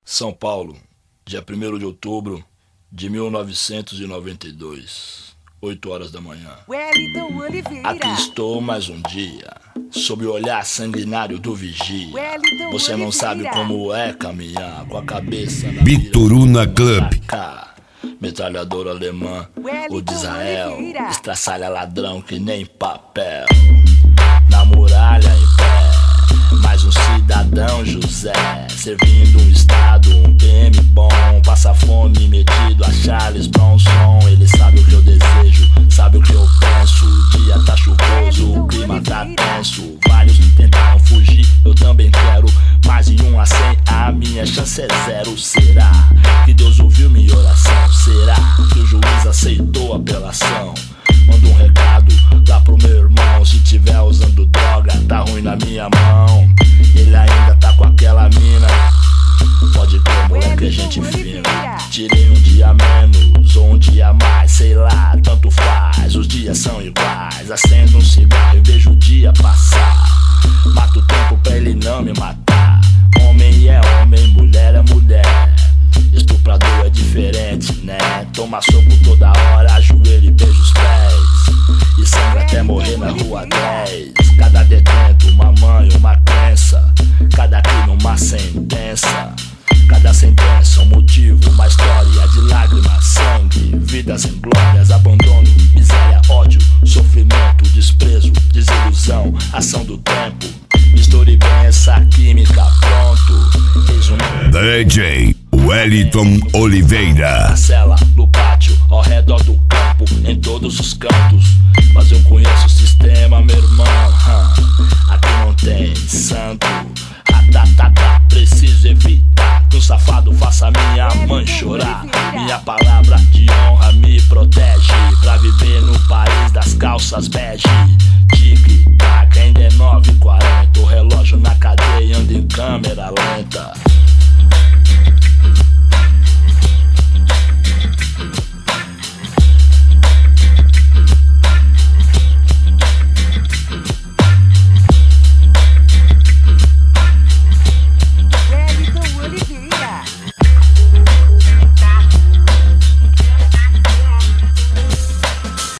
São Paulo, dia 1º de outubro de 1992, 8 horas da manhã. Wellington Oliveira. Aqui estou mais um dia, sob o olhar sanguinário do vigia. Wellington Você não Oliveira. sabe como é caminhar com a cabeça na Bituruna Club. Metralhadora alemã, Wellington o de Israel, Oliveira. estraçalha ladrão que nem papel. Na muralha em pé, mais um cidadão José, servindo um estado, um PM bom, passa fome metido a Charles Bronson. Ele sabe o que eu desejo, sabe o que eu penso. O dia tá chuvoso, o clima tá tenso. Vários tentaram fugir, eu também quero. Mas em 1 a 100 a minha chance é 0. Será que Deus ouviu minha oração? Será que o juiz aceitou a apelação? Manda um recado lá pro meu irmão. Se tiver usando droga, tá ruim na minha mão. Ele ainda tá com aquela mina. Pode crer, moleque, é gente fina. Tirei um dia menos ou um dia mais, sei lá, tanto faz. Os dias são iguais. Acendo um cigarro e vejo o dia passar. Mato o tempo pra ele não me matar. Homem é homem, mulher é mulher. Estuprador é diferente, né? Toma soco toda hora, ajoelha e beija os pés. E sangra até morrer na rua 10. Cada detento, uma mãe, uma crença. Cada crime, uma sentença. Cada sentença, um motivo, uma história de lágrimas, sangue, vidas sem glórias, abandono, miséria, ódio, sofrimento, desprezo, desilusão, ação do tempo. Misture bem essa química, pronto. DJ Wellington Oliveira. Na cela, no pátio, ao redor do campo, em todos os cantos. Mas eu conheço o sistema, meu irmão. Aqui não tem santo. Preciso evitar que um safado faça minha mãe chorar. Minha palavra de honra me protege pra viver no país das calças bege. Tic-tac, ainda é 9h40. O relógio na cadeia anda em câmera lenta.